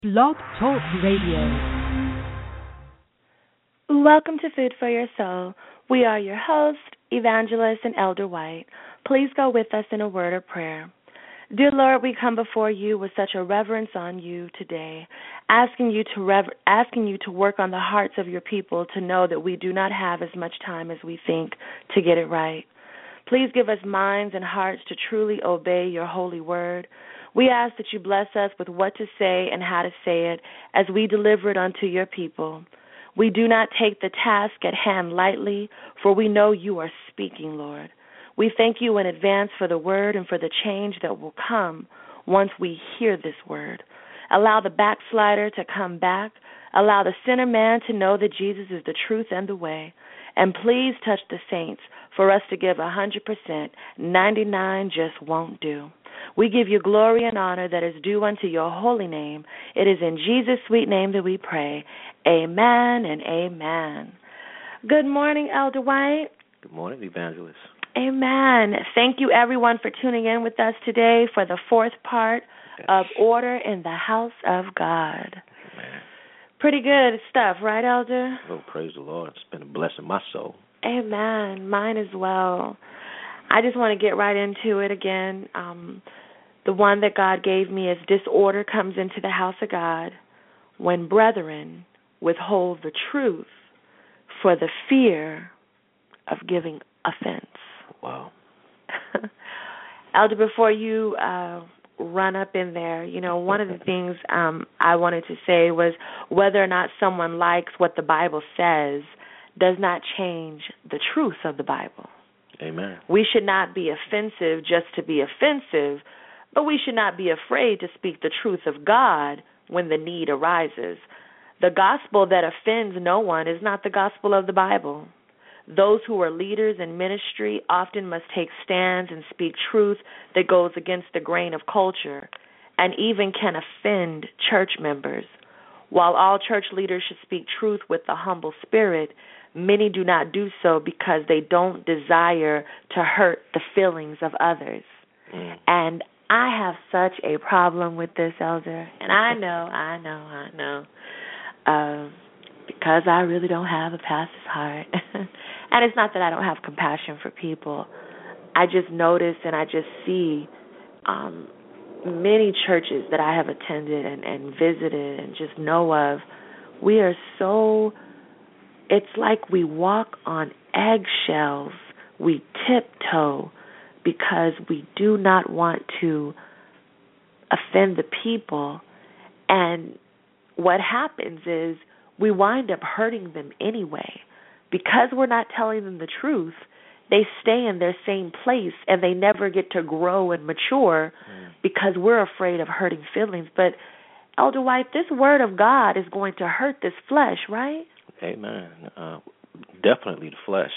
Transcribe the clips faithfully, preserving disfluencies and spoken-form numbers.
Blog Talk Radio. Welcome to Food for Your Soul. We are your host, Evangelist and Elder White. Please go with us in a word of prayer. Dear Lord, we come before you with such a reverence on you today, asking you to rever- asking you to work on the hearts of your people to know that we do not have as much time as we think to get it right. Please give us minds and hearts to truly obey your holy word. We ask that you bless us with what to say and how to say it as we deliver it unto your people. We do not take the task at hand lightly, for we know you are speaking, Lord. We thank you in advance for the word and for the change that will come once we hear this word. Allow the backslider to come back. Allow the sinner man to know that Jesus is the truth and the way. And please touch the saints for us to give one hundred percent. ninety-nine just won't do. We give you glory and honor that is due unto your holy name. It is in Jesus' sweet name that we pray. Amen and amen. Good morning, Elder White. Good morning, Evangelist. Amen. Thank you, everyone, for tuning in with us today for the fourth part Yes. of Order in the House of God. Amen. Pretty good stuff, right, Elder? Oh, praise the Lord. It's been a blessing my soul. Amen. Mine as well. I just want to get right into it again. Um, the one that God gave me is disorder comes into the house of God when brethren withhold the truth for the fear of giving offense. Wow. Elder, before you uh, run up in there, you know, one of the things um, I wanted to say was whether or not someone likes what the Bible says does not change the truth of the Bible. Amen. We should not be offensive just to be offensive, but we should not be afraid to speak the truth of God when the need arises. The gospel that offends no one is not the gospel of the Bible. Those who are leaders in ministry often must take stands and speak truth that goes against the grain of culture and even can offend church members. While all church leaders should speak truth with a humble spirit, many do not do so because they don't desire to hurt the feelings of others. Mm. And I have such a problem with this, Elder. And I know, I know, I know. Um, because I really don't have a pastor's heart. And it's not that I don't have compassion for people. I just notice and I just see um, many churches that I have attended and, and visited and just know of, we are so, it's like we walk on eggshells. We tiptoe because we do not want to offend the people. And what happens is we wind up hurting them anyway. Because we're not telling them the truth, they stay in their same place and they never get to grow and mature mm. because we're afraid of hurting feelings. But, Elder White, this word of God is going to hurt this flesh, right? Amen. Uh, definitely the flesh,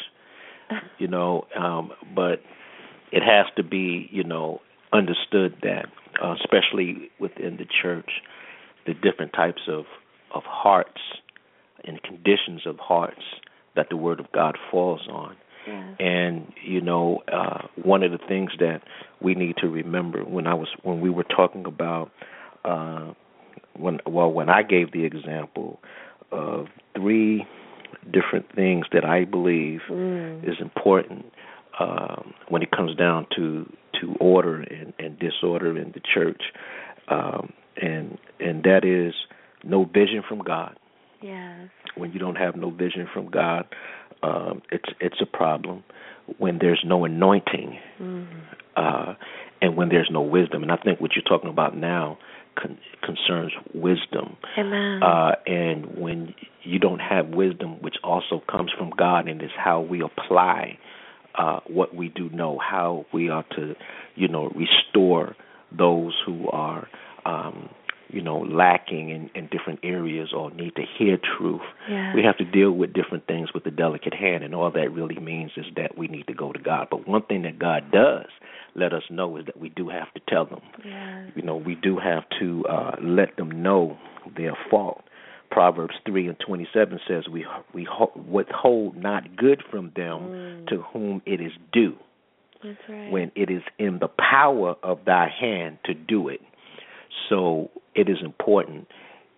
you know, um, but it has to be, you know, understood that, uh, especially within the church, the different types of, of hearts and conditions of hearts that the Word of God falls on. Yes. And, you know, uh, one of the things that we need to remember when I was when we were talking about uh, when well when I gave the example of three different things that I believe mm. is important um, when it comes down to to order and, and disorder in the church, um, and and that is no vision from God. Yes. When you don't have no vision from God, um, it's it's a problem. When there's no anointing, mm-hmm. uh, and when there's no wisdom, and I think what you're talking about now con- concerns wisdom. Amen. Uh, and when you don't have wisdom, which also comes from God, and is how we apply uh, what we do know, how we are to, you know, restore those who are. Um, you know, lacking in, in different areas or need to hear truth. Yeah. We have to deal with different things with a delicate hand, and all that really means is that we need to go to God. But one thing that God does let us know is that we do have to tell them. Yeah. You know, we do have to uh, let them know their fault. Proverbs three and twenty-seven says, we, we withhold not good from them mm. to whom it is due. That's right. When it is in the power of thy hand to do it. So it is important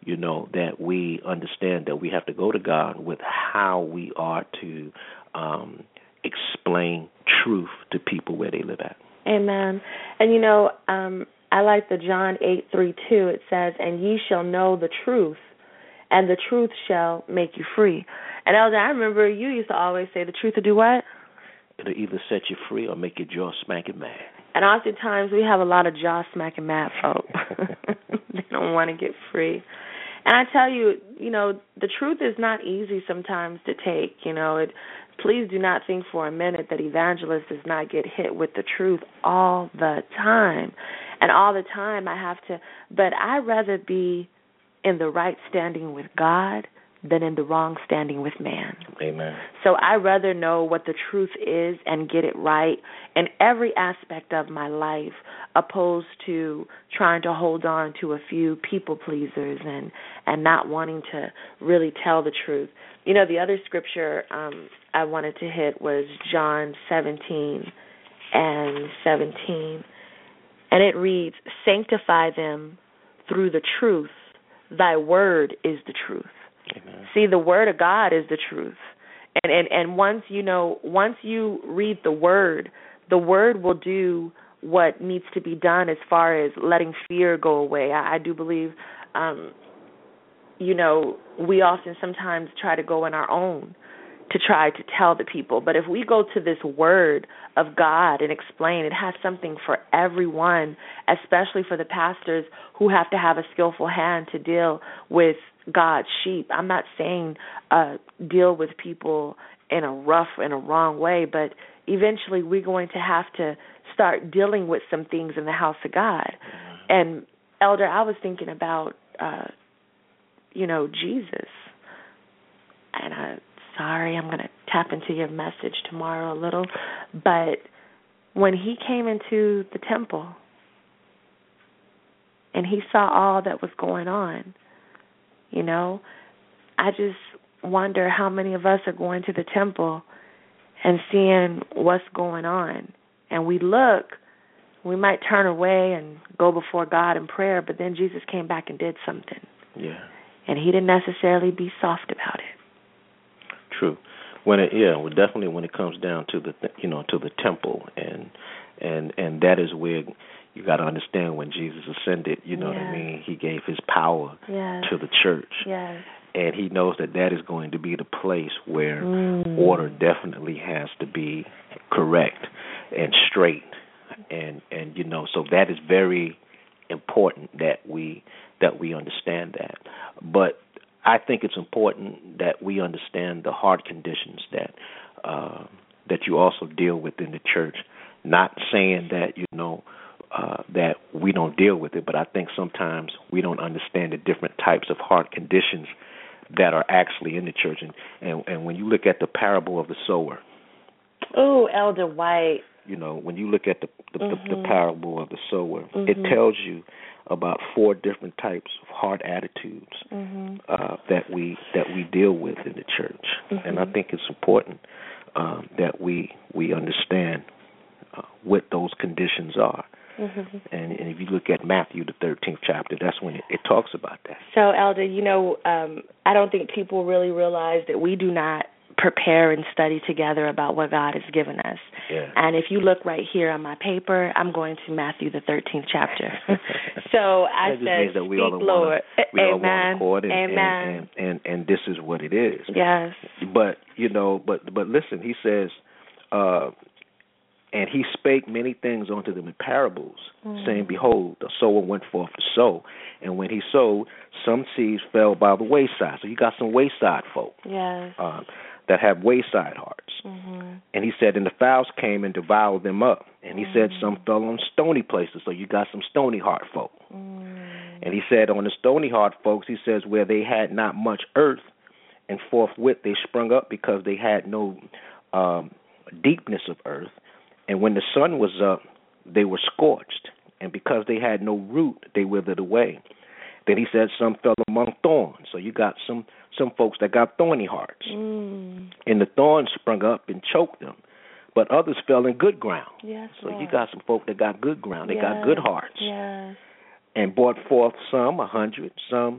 you know, that we understand that we have to go to God with how we are to um, explain truth to people where they live at. Amen. And, you know, um, I like the John eight three two. It says, and ye shall know the truth, and the truth shall make you free. And, Elder, I remember you used to always say the truth will do what? It'll either set you free or make your jaw smacking mad. And oftentimes we have a lot of jaw smacking mad folk. They don't want to get free. And I tell you, you know, the truth is not easy sometimes to take. You know, it. Please do not think for a minute that Evangelist does not get hit with the truth all the time. And all the time I have to, but I'd rather be in the right standing with God than in the wrong standing with man. Amen. So I'd rather know what the truth is and get it right in every aspect of my life, opposed to trying to hold on to a few people pleasers and, and not wanting to really tell the truth. You know, the other scripture um, I wanted to hit was John seventeen and seventeen. And it reads, sanctify them through the truth. Thy word is the truth. Amen. See, the word of God is the truth. And, and and once you know, once you read the word, the word will do what needs to be done as far as letting fear go away. I, I do believe, um, you know, we often sometimes try to go in our own to try to tell the people. But if we go to this word of God and explain, it has something for everyone, especially for the pastors who have to have a skillful hand to deal with God's sheep. I'm not saying uh, deal with people in a rough, in a wrong way, but eventually we're going to have to start dealing with some things in the house of God. And, Elder, I was thinking about, uh, you know, Jesus. And I, sorry, I'm going to tap into your message tomorrow a little, but when he came into the temple and he saw all that was going on, you know, I just wonder how many of us are going to the temple and seeing what's going on. And we look, we might turn away and go before God in prayer, but then Jesus came back and did something. Yeah. And he didn't necessarily be soft about it. True. When it, yeah, well, definitely when it comes down to the, you know, to the temple, and and and that is where you got to understand when Jesus ascended. You know yes. what I mean? He gave his power yes. to the church, yes. and he knows that that is going to be the place where mm. order definitely has to be correct and straight, and and you know, so that is very important that we that we understand that, but I think it's important that we understand the heart conditions that uh, that you also deal with in the church. Not saying that, you know, uh, that we don't deal with it, but I think sometimes we don't understand the different types of heart conditions that are actually in the church. And, and, and when you look at the parable of the sower. Oh, Elder White. You know, when you look at the the, mm-hmm. the, the parable of the sower, mm-hmm. it tells you about four different types of heart attitudes mm-hmm. uh, that we that we deal with in the church, mm-hmm. and I think it's important um, that we we understand uh, what those conditions are. Mm-hmm. And, and if you look at Matthew, the thirteenth chapter, that's when it, it talks about that. So, Elder, you know, um, I don't think people really realize that we do not prepare and study together about what God has given us. Yeah. And if you look right here on my paper, I'm going to Matthew the thirteenth chapter. So I that said, means that we speak, all Lord. Wanna, we Amen. all want to and, Amen. and, and, and, and this is what it is. Yes. But, you know, but but listen, he says, uh, and he spake many things unto them in parables, mm. saying, behold, the sower went forth to sow. And when he sowed, some seeds fell by the wayside. So you got some wayside folk. Yes. Uh, that have wayside hearts. Mm-hmm. And he said, and the fowls came and devoured them up. And he mm-hmm. said, some fell on stony places, so you got some stony heart folk. Mm-hmm. And he said, on the stony heart folks, he says, where they had not much earth, and forthwith they sprung up because they had no um, deepness of earth. And when the sun was up, they were scorched. And because they had no root, they withered away. Then he said, some fell among thorns. So you got some some folks that got thorny hearts. Mm. And the thorns sprung up and choked them. But others fell in good ground. Yes, so Lord. You got some folk that got good ground. They yes. got good hearts. Yes. And brought forth some a hundred, some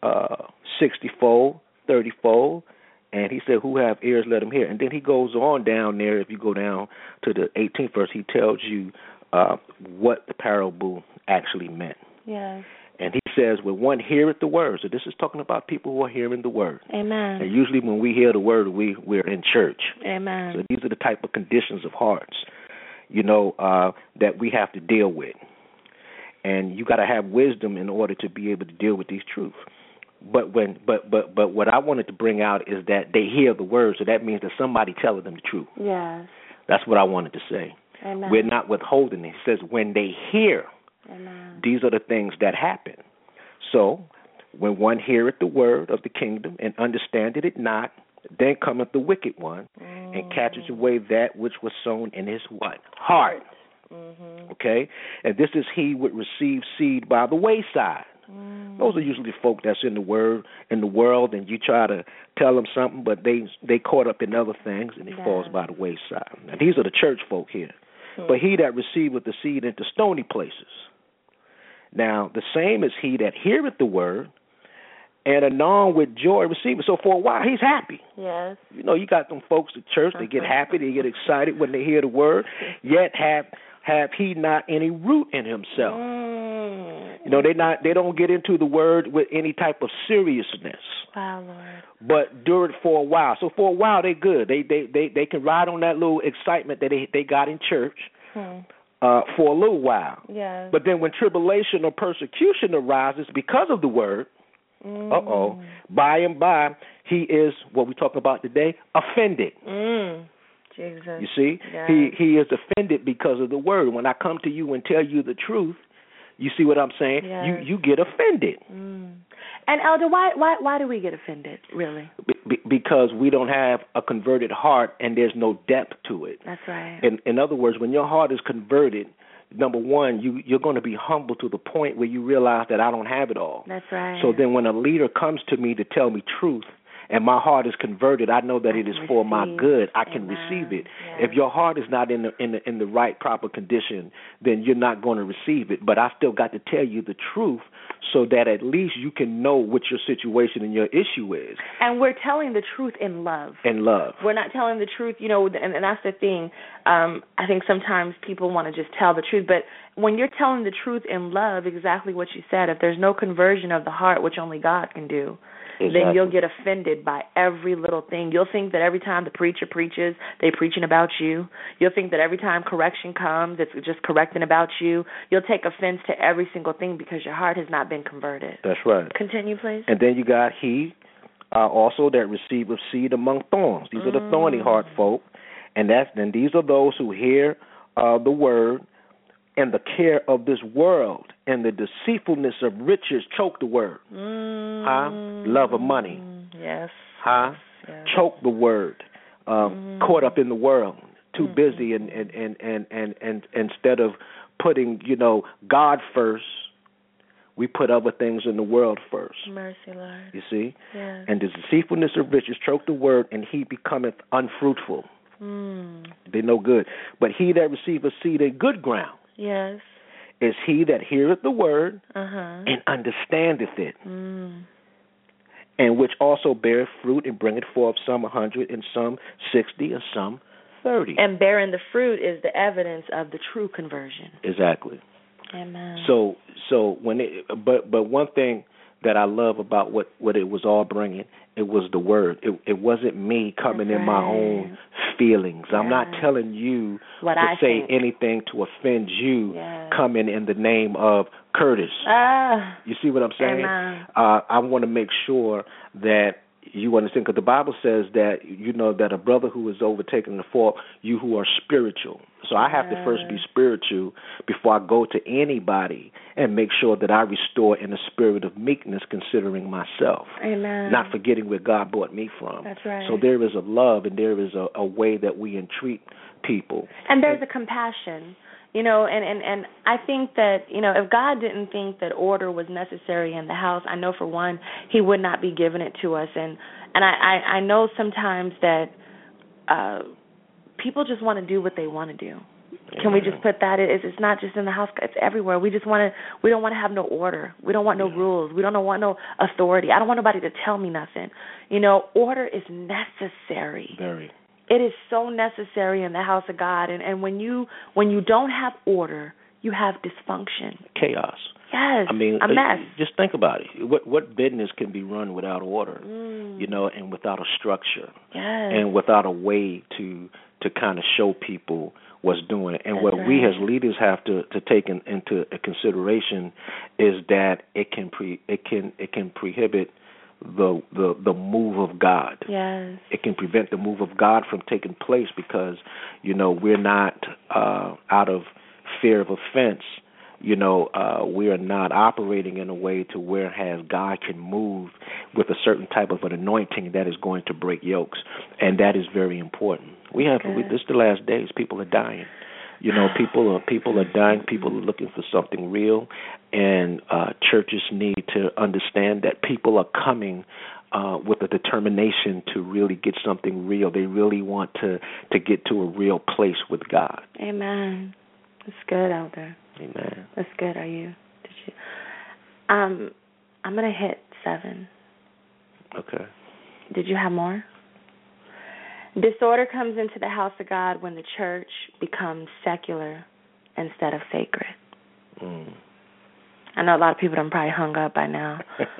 uh, sixty-fold, thirty-fold. And he said, who have ears, let him hear. And then he goes on down there. If you go down to the eighteenth verse, he tells you uh, what the parable actually meant. Yes. And he says, when one heareth the word, so this is talking about people who are hearing the word. Amen. And usually when we hear the word, we, we're in church. Amen. So these are the type of conditions of hearts, you know, uh, that we have to deal with. And you got to have wisdom in order to be able to deal with these truths. But when, but, but, but what I wanted to bring out is that they hear the word, so that means that somebody telling them the truth. Yes. That's what I wanted to say. Amen. We're not withholding it. He says when they hear, Amen. These are the things that happen. So when one heareth the word of the kingdom and understandeth it not, then cometh the wicked one mm. and catcheth away that which was sown in his what? Heart. Mm-hmm. Okay? And this is he which receives seed by the wayside. Mm. Those are usually folk that's in the word in the world, and you try to tell them something, but they they caught up in other things, and it yeah. falls by the wayside. Now, these are the church folk here. Mm. But he that receiveth the seed into stony places. Now, the same is he that heareth the word, and anon with joy receiveth. So for a while, he's happy. Yes. You know, you got them folks at church, they get happy, they get excited when they hear the word, yet have have he not any root in himself. Mm. You know, they not they don't get into the word with any type of seriousness. Wow, Lord. But do it for a while. So for a while, they good. They they they, they can ride on that little excitement that they they got in church. Hmm. Uh, for a little while. Yes. But then when tribulation or persecution arises because of the word, mm. uh-oh, by and by, he is, what we talk about today, offended. Mm. Jesus. You see? Yes. He he is offended because of the word. When I come to you and tell you the truth, you see what I'm saying? Yes. You you get offended. Mm. And Elder, why why why do we get offended, really? Be, because we don't have a converted heart and there's no depth to it. That's right. In, in other words, when your heart is converted, number one, you, you're going to be humble to the point where you realize that I don't have it all. That's right. So then when a leader comes to me to tell me truth, and my heart is converted, I know that I it is for my good. I can Amen. receive it. Yes. If your heart is not in the, in the in the right proper condition, then you're not going to receive it. But I still got to tell you the truth so that at least you can know what your situation and your issue is. And we're telling the truth in love. In love. We're not telling the truth, you know, and, and that's the thing. Um, I think sometimes people want to just tell the truth, but when you're telling the truth in love, exactly what you said, if there's no conversion of the heart, which only God can do, exactly. then you'll get offended by every little thing. You'll think that every time the preacher preaches, they're preaching about you. You'll think that every time correction comes, it's just correcting about you. You'll take offense to every single thing because your heart has not been converted. That's right. Continue, please. And then you got he uh, also that receiveth seed among thorns. These mm. are the thorny heart folk. And that's then these are those who hear uh, the word, and the care of this world and the deceitfulness of riches choke the word. Mm. Huh? Love of money. Yes. Huh? Yes. Choke the word. Um, mm. Caught up in the world. Too mm. busy and, and, and, and, and, and instead of putting, you know, God first, we put other things in the world first. Mercy, Lord. You see? Yes. And the deceitfulness of riches choke the word, and he becometh unfruitful. Mm. They no good. But he that receiveth seed in good ground, yes, is he that heareth the word uh-huh. and understandeth it, mm. and which also beareth fruit and bringeth forth some a hundred and some sixty and some thirty. And bearing the fruit is the evidence of the true conversion. Exactly. Amen. So, so when it, but but one thing that I love about what, what it was all bringing, it was the word. It, it wasn't me coming That's in right. my own feelings. Yeah. I'm not telling you what to I say think. anything to offend you yes. coming in the name of Curtis. Ah. You see what I'm saying? Amen. Uh, I want to make sure that you understand, because the Bible says that, you know, that a brother who is overtaken in the fault, you who are spiritual. So I have yes. to first be spiritual before I go to anybody and make sure that I restore in a spirit of meekness, considering myself. Amen. Not forgetting where God brought me from. That's right. So there is a love and there is a, a way that we entreat people. And there's a compassion. You know, and, and, and I think that, you know, if God didn't think that order was necessary in the house, I know for one, he would not be giving it to us. And, and I, I, I know sometimes that uh, people just want to do what they want to do. Can we just put that? It's, it's not just in the house; it's everywhere. We just want to. We don't want to have no order. We don't want no yeah. rules. We don't want no authority. I don't want nobody to tell me nothing. You know, order is necessary. Very. It is so necessary in the house of God. And and when you when you don't have order, you have dysfunction. Chaos. Yes. I mean, a mess. Just think about it. What what business can be run without order? Mm. You know, and without a structure. Yes. And without a way to to kind of show people what's doing it. And That's what right. we as leaders have to, to take in, into consideration is that it can pre it can it can prohibit the the the move of God. Yes. It can prevent the move of God from taking place because, you know, we're not uh, out of fear of offense. You know, uh, we are not operating in a way to where has God can move with a certain type of an anointing that is going to break yokes, and that is very important. We have we, this is the last days. People are dying. You know, people are people are dying. People are looking for something real, and uh, churches need to understand that people are coming uh, with a determination to really get something real. They really want to to get to a real place with God. Amen. That's good, Elder. Amen. That's good. Are you? Did you? Um, I'm gonna hit seven. Okay. Did you have more? Disorder comes into the house of God when the church becomes secular instead of sacred. Mm. I know a lot of people have probably hung up by now.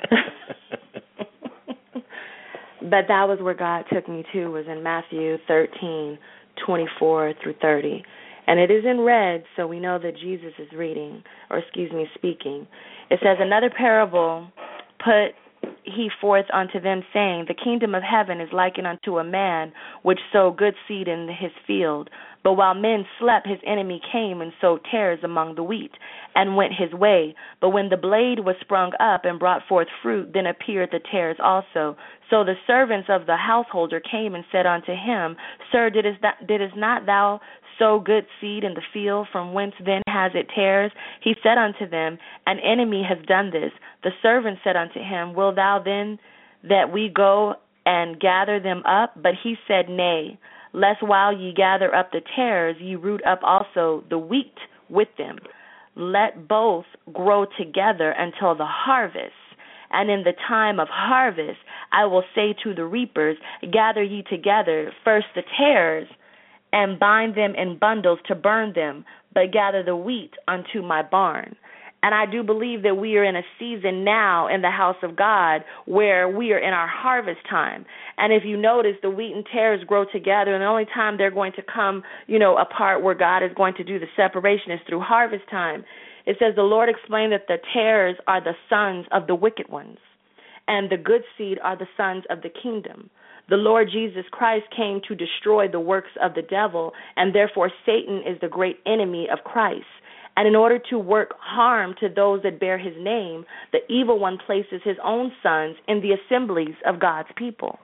But that was where God took me to, was in Matthew thirteen, twenty-four through thirty. And it is in red, so we know that Jesus is reading, or excuse me, speaking. It says, another parable put he forth unto them, saying, the kingdom of heaven is likened unto a man which sowed good seed in his field. But while men slept, his enemy came and sowed tares among the wheat, and went his way. But when the blade was sprung up and brought forth fruit, then appeared the tares also. So the servants of the householder came and said unto him, Sir, didst, that, didst not thou sow good seed in the field? From whence then has it tares? He said unto them, An enemy has done this. The servant said unto him, Will thou then that we go and gather them up? But he said, Nay, lest while ye gather up the tares, ye root up also the wheat with them. Let both grow together until the harvest. And in the time of harvest, I will say to the reapers, Gather ye together first the tares, and bind them in bundles to burn them, but gather the wheat unto my barn. And I do believe that we are in a season now in the house of God where we are in our harvest time. And if you notice, the wheat and tares grow together, and the only time they're going to come, you know, apart where God is going to do the separation is through harvest time. It says, the Lord explained that the tares are the sons of the wicked ones, and the good seed are the sons of the kingdom. The Lord Jesus Christ came to destroy the works of the devil, and therefore Satan is the great enemy of Christ. And in order to work harm to those that bear his name, the evil one places his own sons in the assemblies of God's people.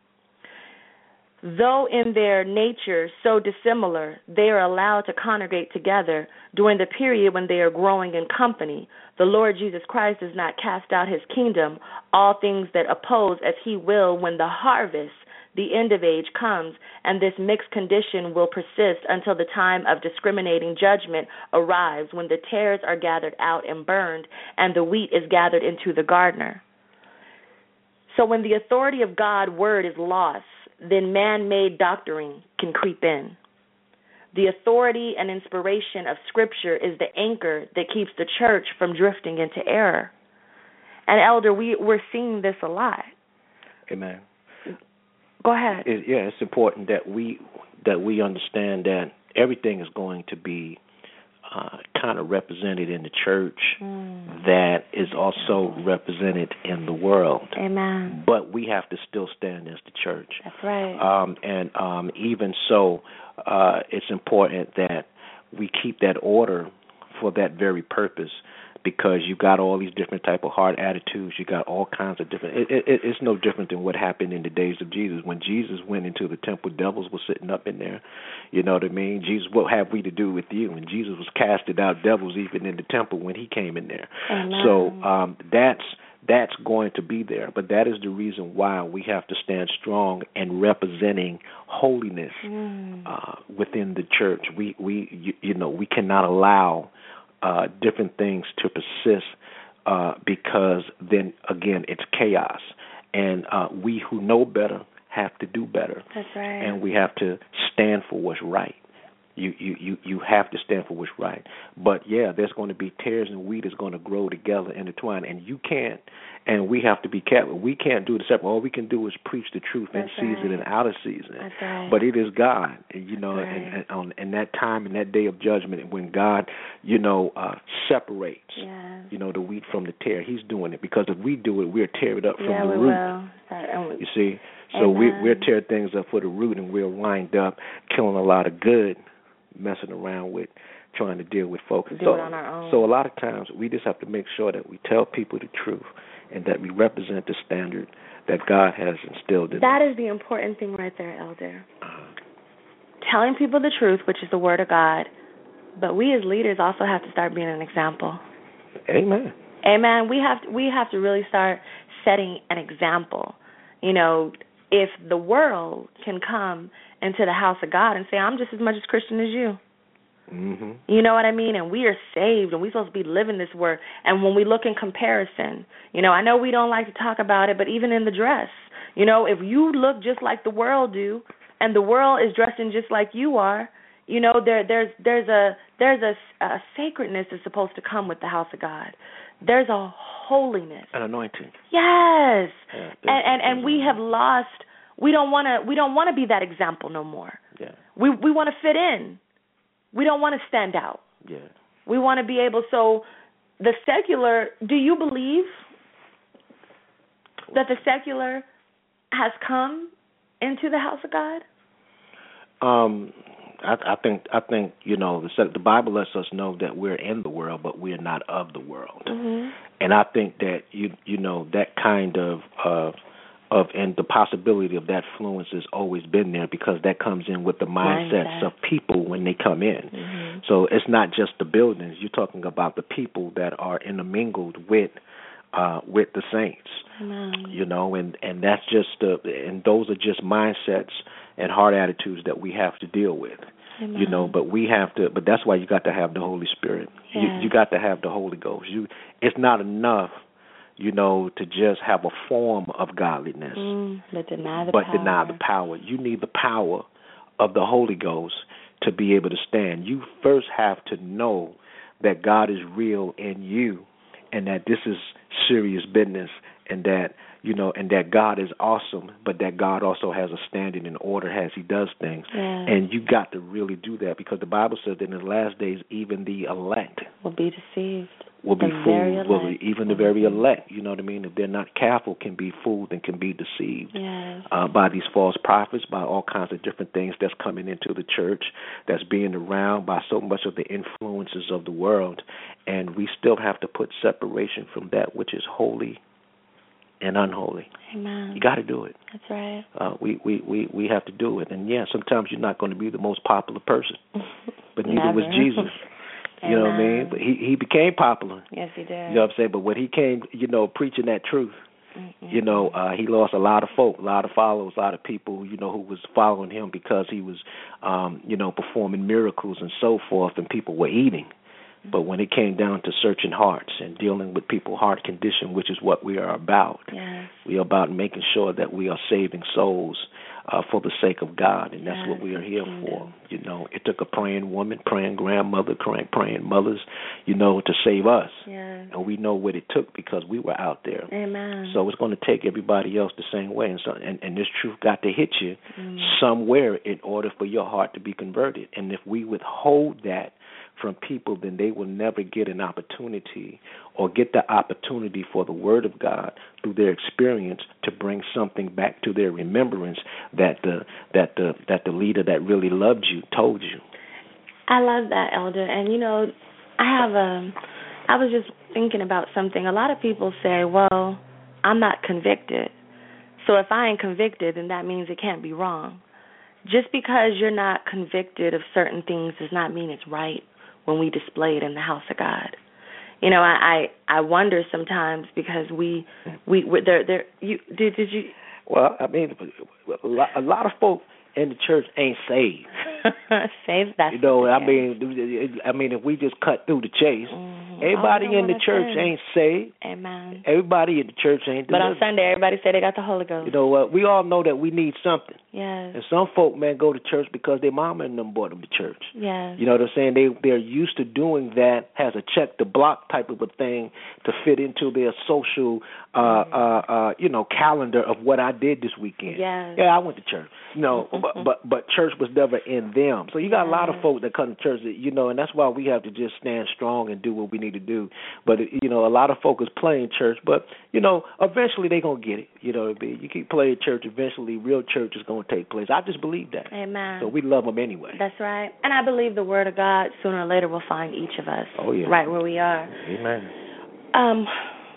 Though in their nature so dissimilar, they are allowed to congregate together during the period when they are growing in company. The Lord Jesus Christ does not cast out his kingdom, all things that oppose as he will when the harvest, the end of age, comes, and this mixed condition will persist until the time of discriminating judgment arrives, when the tares are gathered out and burned, and the wheat is gathered into the garner. So when the authority of God's word is lost, then man-made doctrine can creep in. The authority and inspiration of Scripture is the anchor that keeps the church from drifting into error. And, Elder, we, we're seeing this a lot. Amen. Go ahead. It, yeah, it's important that we that we understand that everything is going to be uh, kind of represented in the church mm. that is also represented in the world. Amen. But we have to still stand as the church. That's right. Um, and um, even so, uh, it's important that we keep that order for that very purpose, because you got all these different type of hard attitudes. You got all kinds of different. It, it, it's no different than what happened in the days of Jesus. When Jesus went into the temple, devils were sitting up in there. You know what I mean? Jesus, what have we to do with you? And Jesus was casted out devils even in the temple when he came in there. Amen. So um, that's that's going to be there. But that is the reason why we have to stand strong and representing holiness mm. uh, within the church. We, we you, you know, we cannot allow uh, different things to persist uh, because then, again, it's chaos. And uh, we who know better have to do better. That's right. And we have to stand for what's right. You, you, you, you have to stand for what's right. But, yeah, there's going to be tares and wheat is going to grow together, intertwined, and you can't, and we have to be careful. We can't do the separate. All we can do is preach the truth That's in season right. and out of season. That's right. But it is God, you know, right. and, and on in that time, in that day of judgment, when God, you know, uh, separates, yeah. you know, the wheat from the tare, he's doing it. Because if we do it, we'll tear it up from yeah, the we root. Will. Sorry. You see? So we, we'll tear things up for the root, and we'll wind up killing a lot of good, messing around with trying to deal with folks. Do so, it on our own. So a lot of times we just have to make sure that we tell people the truth and that we represent the standard that God has instilled in That them. is the important thing right there, Elder. Uh-huh. Telling people the truth, which is the Word of God, but we as leaders also have to start being an example. Amen. Amen. We have to, we have to really start setting an example. You know, if the world can come into the house of God and say, I'm just as much a Christian as you. Mm-hmm. You know what I mean? And we are saved, and we're supposed to be living this word. And when we look in comparison, you know, I know we don't like to talk about it, but even in the dress, you know, if you look just like the world do, and the world is dressing just like you are, you know, there there's there's a there's a, a sacredness that's supposed to come with the house of God. There's a holiness, an anointing. Yes, yeah, and and and we have lost. We don't want to. We don't want to be that example no more. Yeah. We we want to fit in. We don't want to stand out. Yeah. We want to be able. So, the secular. Do you believe that the secular has come into the house of God? Um, I, I think I think you know the, the Bible lets us know that we're in the world, but we're not of the world. Mm-hmm. And I think that you you know that kind of uh, of and the possibility of that influence has always been there because that comes in with the mindsets Mindset. of people when they come in. Mm-hmm. So it's not just the buildings. You're talking about the people that are intermingled with uh, with the saints. Mm-hmm. You know, and, and that's just the and those are just mindsets and heart attitudes that we have to deal with. Amen. You know, but we have to. But that's why you got to have the Holy Spirit. Yeah. You, you got to have the Holy Ghost. You, it's not enough, you know, to just have a form of godliness, mm, but deny the but power. deny the power. You need the power of the Holy Ghost to be able to stand. You first have to know that God is real in you, and that this is serious business, and that you know, and that God is awesome, but that God also has a standing and order as He does things. Yeah. And you got to really do that because the Bible says that in the last days, even the elect will be deceived. Will be the fooled. Will be, even the mm-hmm. very elect, you know what I mean? If they're not careful, can be fooled and can be deceived yes. uh, by these false prophets, by all kinds of different things that's coming into the church, that's being around by so much of the influences of the world. And we still have to put separation from that which is holy and unholy. Amen. You got to do it. That's right. Uh, we, we, we, we have to do it. And, yeah, sometimes you're not going to be the most popular person, but neither was Jesus. You know what I mean? But he, he became popular. Yes, he did. You know what I'm saying? But when he came, you know, preaching that truth, mm-hmm. you know, uh, he lost a lot of folk, a lot of followers, a lot of people, you know, who was following him because he was, um, you know, performing miracles and so forth, and people were eating. But when it came down to searching hearts and dealing with people's heart condition, which is what we are about, yes. we are about making sure that we are saving souls uh, for the sake of God, and that's yes. what we are here for. You know, it took a praying woman, praying grandmother, praying, praying mothers, you know, to save us. Yes. And we know what it took because we were out there. Amen. So it's going to take everybody else the same way, and so and, and this truth got to hit you mm. somewhere in order for your heart to be converted. And if we withhold that from people, then they will never get an opportunity or get the opportunity for the Word of God through their experience to bring something back to their remembrance that the that the that the leader that really loved you told you. I love that, Elder. And you know, I have a. I was just thinking about something. A lot of people say, "Well, I'm not convicted, so if I ain't convicted, then that means it can't be wrong." Just because you're not convicted of certain things does not mean it's right when we display it in the house of God. You know, I I, I wonder sometimes because we we we're, there there you did did you. Well, I mean, a lot, a lot of folk in the church ain't saved. Saved, that's you know. I mean, I mean, if we just cut through the chase, mm-hmm. everybody oh, in the church sin. ain't saved. Amen. Everybody in the church ain't. But delivered. on Sunday, everybody say they got the Holy Ghost. You know what? Uh, we all know that we need something. Yes. And some folk, man, go to church because their mama and them brought them to church. Yes. You know what I'm saying? They they're used to doing that, has a check the block type of a thing to fit into their social, uh, mm-hmm. uh, uh, you know, calendar of what I did this weekend. Yes. Yeah, I went to church. You know, mm-hmm. but, but but church was never in them. So you got yes. a lot of folks that come to church, that, you know, and that's why we have to just stand strong and do what we need to do. But you know, a lot of folks is playing church, but you know, eventually they gonna get it. You know, you keep playing church, eventually real church is gonna take place. I just believe that. Amen. So we love them anyway. That's right. And I believe the Word of God sooner or later will find each of us oh, yeah. right where we are. Amen. Um,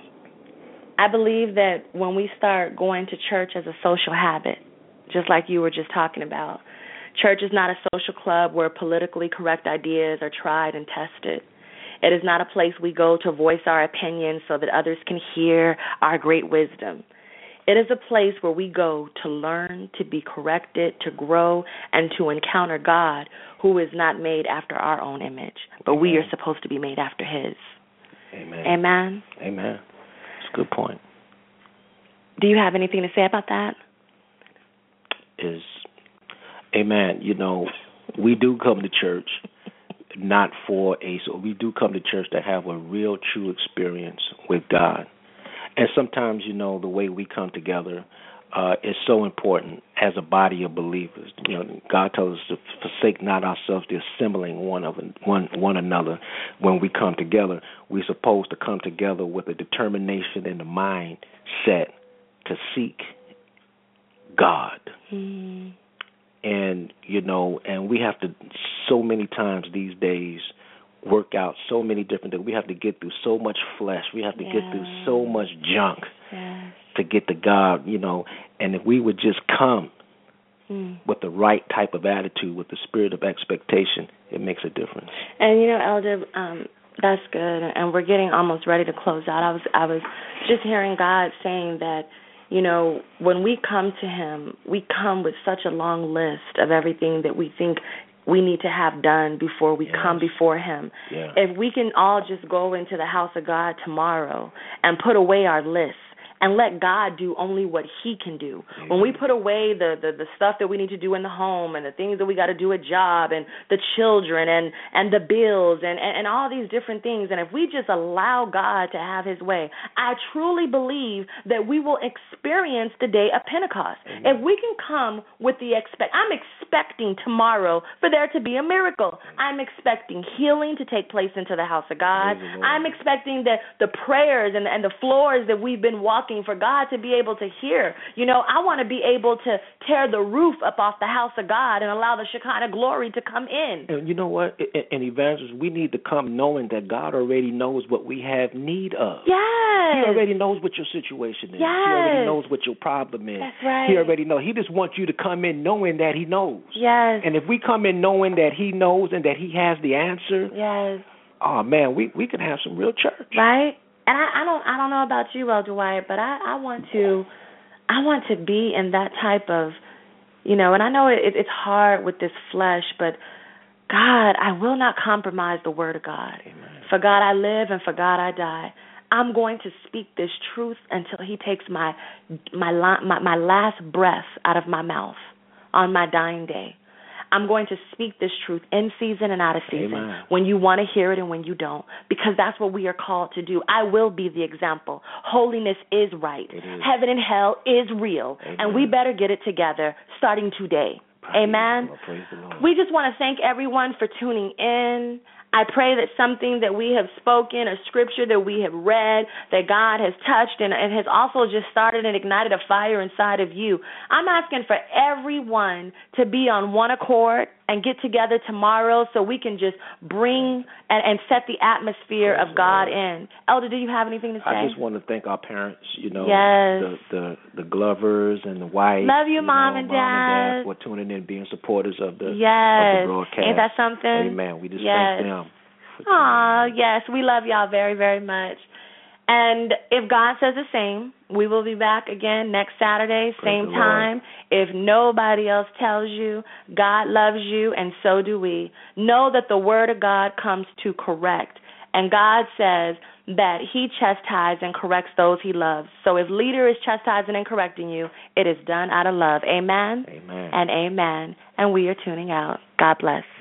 I believe that when we start going to church as a social habit, just like you were just talking about, church is not a social club where politically correct ideas are tried and tested. It is not a place we go to voice our opinions so that others can hear our great wisdom. It is a place where we go to learn, to be corrected, to grow, and to encounter God, who is not made after our own image, but Amen. We are supposed to be made after His. Amen. Amen? Amen. That's a good point. Do you have anything to say about that? Is, amen. You know, we do come to church not for a, so we do come to church to have a real, true experience with God. And sometimes, you know, the way we come together uh, is so important as a body of believers. You know, God tells us to forsake not ourselves, the assembling one of one one another. When we come together, we're supposed to come together with a determination and a mindset to seek God. Mm. And, you know, and we have to so many times these days work out so many different things. We have to get through so much flesh. We have to yeah. get through so much junk yes. to get to God, you know. And if we would just come mm. with the right type of attitude, with the spirit of expectation, it makes a difference. And, you know, Elder, um, that's good. And we're getting almost ready to close out. I was, I was just hearing God saying that, you know, when we come to Him, we come with such a long list of everything that we think we need to have done before we yes. come before Him. Yeah. If we can all just go into the house of God tomorrow and put away our lists and let God do only what He can do. Mm-hmm. When we put away the, the, the stuff that we need to do in the home and the things that we got to do at job and the children and, and the bills and, and, and all these different things, and if we just allow God to have His way, I truly believe that we will experience the day of Pentecost. Mm-hmm. If we can come with the expect, I'm expecting tomorrow for there to be a miracle. Mm-hmm. I'm expecting healing to take place into the house of God. Mm-hmm. I'm expecting that the prayers and, and the floors that we've been walking for God to be able to hear. You know, I want to be able to tear the roof up off the house of God and allow the Shekinah glory to come in. And you know what? In, in evangelists, we need to come knowing that God already knows what we have need of. Yes. He already knows what your situation is. Yes. He already knows what your problem is. That's right. He already knows. He just wants you to come in knowing that He knows. Yes. And if we come in knowing that He knows and that He has the answer, yes. oh man, we, we can have some real church. Right? And I, I don't I don't know about you, Elder White, but I, I want to I want to be in that type of, you know, and I know it, it's hard with this flesh, but God, I will not compromise the Word of God. Amen. For God I live and for God I die. I'm going to speak this truth until He takes my my my, my last breath out of my mouth on my dying day. I'm going to speak this truth in season and out of season, Amen. When you want to hear it and when you don't, because that's what we are called to do. I will be the example. Holiness is right. It is. Heaven and hell is real, Amen. And we better get it together starting today. Praise Amen. the Lord. Praise the Lord. We just want to thank everyone for tuning in. I pray that something that we have spoken, a scripture that we have read, that God has touched and, and has also just started and ignited a fire inside of you. I'm asking for everyone to be on one accord and get together tomorrow so we can just bring and, and set the atmosphere Praise of God Lord. in. Elder, do you have anything to say? I just want to thank our parents, you know, yes. the, the the Glovers and the Whites. Love you, you Mom, know, and, Mom Dad. and Dad, for tuning in, being supporters of the, yes. of the broadcast. Ain't that something? Amen. We just yes. thank them for Aw, tuning in. yes, we love y'all very, very much. And if God says the same, we will be back again next Saturday, Praise same the time. If nobody else tells you, God loves you, and so do we. Know that the Word of God comes to correct. And God says that He chastises and corrects those He loves. So if leader is chastising and correcting you, it is done out of love. Amen? Amen. And amen. And we are tuning out. God bless.